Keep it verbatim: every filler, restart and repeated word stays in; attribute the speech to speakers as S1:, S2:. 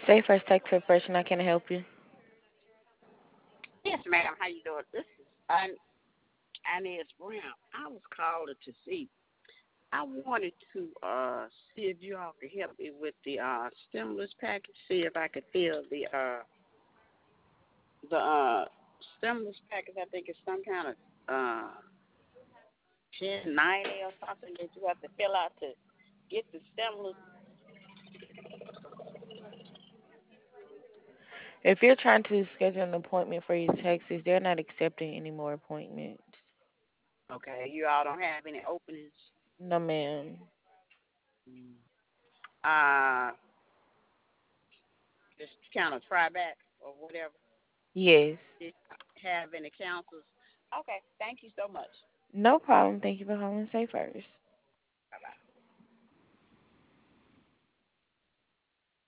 S1: Say first, Texas person. I can help you.
S2: Yes, ma'am. How you doing? This is An- Inez Brown. I was called to see. I wanted to uh see if you all could help me with the uh stimulus package. See if I could fill the uh the uh stimulus package. I think it's some kind of uh ten ninety or something that you have to fill out to get the stimulus.
S1: If you're trying to schedule an appointment for your taxes, they're not accepting any more appointments.
S2: Okay, you all don't have any openings.
S1: No, ma'am.
S2: Mm. Uh, just kind of try back or whatever.
S1: Yes.
S2: Did you have any counsels? Okay, thank you so much.
S1: No problem. Thank you for calling Say First.